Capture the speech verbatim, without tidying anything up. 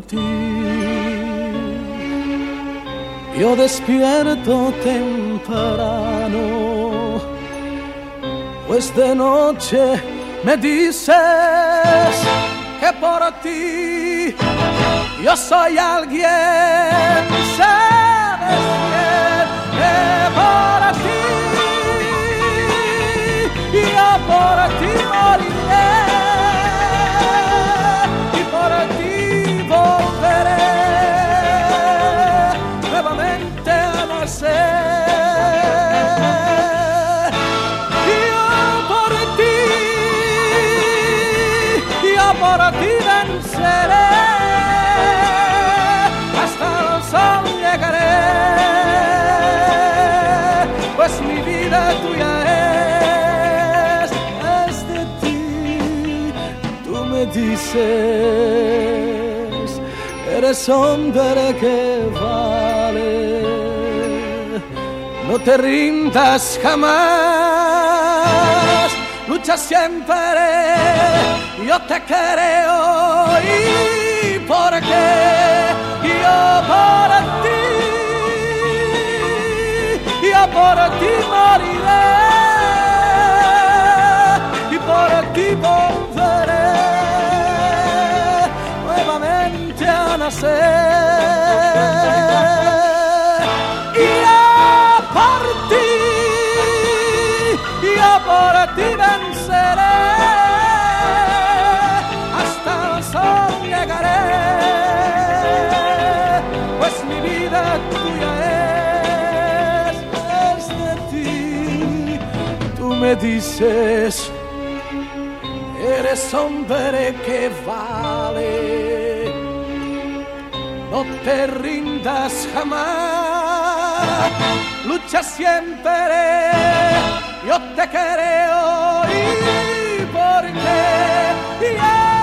ti. Yo despierto temprano, pues de noche me dices que por ti yo soy alguien, sabes bien que por ti, yo por ti moriré y por ti volveré nuevamente a nacer. Yo por ti, yo por ti venceré. Pues mi vida tuya es, es de ti. Tú me dices, eres hombre que vale, no te rindas jamás, lucha siempre, yo te creo y porque yo por ti, yo por ti moriré y por ti volveré nuevamente a nacer. Y yo por ti, yo por ti venceré, hasta el sol llegaré, pues mi vida tuya es. Me dices, eres hombre que vale, no te rindas jamás, lucha siempre, yo te creo y porque yeah.